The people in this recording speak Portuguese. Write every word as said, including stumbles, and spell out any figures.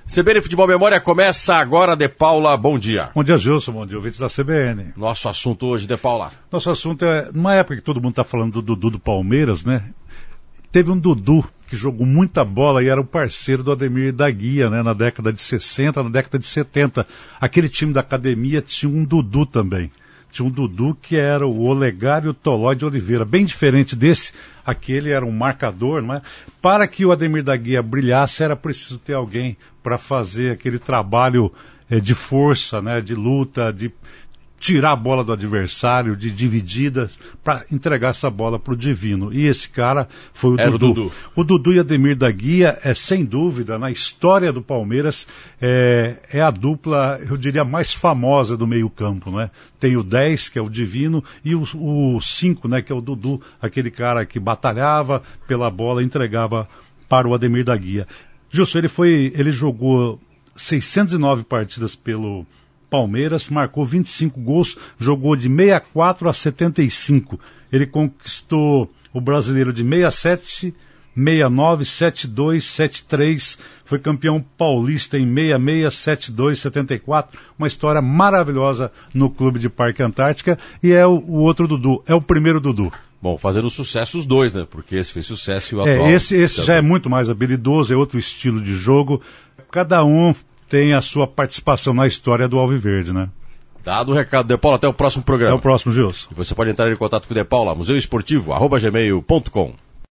C B N Futebol Memória começa agora, De Paula, bom dia. Bom dia, Gilson, bom dia, ouvintes da C B N. Nosso assunto hoje, De Paula. Nosso assunto é, numa época que todo mundo está falando do Dudu do Palmeiras, né? Teve um Dudu que jogou muita bola e era o parceiro do Ademir da Guia, né? Na década de sessenta, na década de setenta. Aquele time da academia tinha um Dudu também. Tinha um Dudu que era o Olegário Tolói de Oliveira, bem diferente desse. Aquele era um marcador, não é? Para que o Ademir da Guia brilhasse, era preciso ter alguém para fazer aquele trabalho é, de força, né? De luta, de tirar a bola do adversário, de divididas, para entregar essa bola para o Divino. E esse cara foi o Dudu. o Dudu. O Dudu e Ademir da Guia, é, sem dúvida, na história do Palmeiras, é, é a dupla, eu diria, mais famosa do meio-campo, né? Tem o dez, que é o Divino, e o cinco, né, que é o Dudu, aquele cara que batalhava pela bola e entregava para o Ademir da Guia. Gilson, ele, foi, ele jogou seiscentas e nove partidas pelo Palmeiras, marcou vinte e cinco gols, jogou de sessenta e quatro a setenta e cinco. Ele conquistou o brasileiro de sessenta e sete, sessenta e nove, setenta e dois, setenta e três, foi campeão paulista em sessenta e seis, setenta e dois, setenta e quatro, uma história maravilhosa no clube de Parque Antártica, e é o, o outro Dudu, é o primeiro Dudu. Bom, fazendo sucesso os dois, né? Porque esse fez sucesso e o atual... É, esse, esse já é muito mais habilidoso, é outro estilo de jogo, cada um tem a sua participação na história do Alviverde, né? Dado o recado, De Paula, até o próximo programa. Até o próximo, Gilson. E você pode entrar em contato com o De Paula, museu esportivo, arroba gmail ponto com.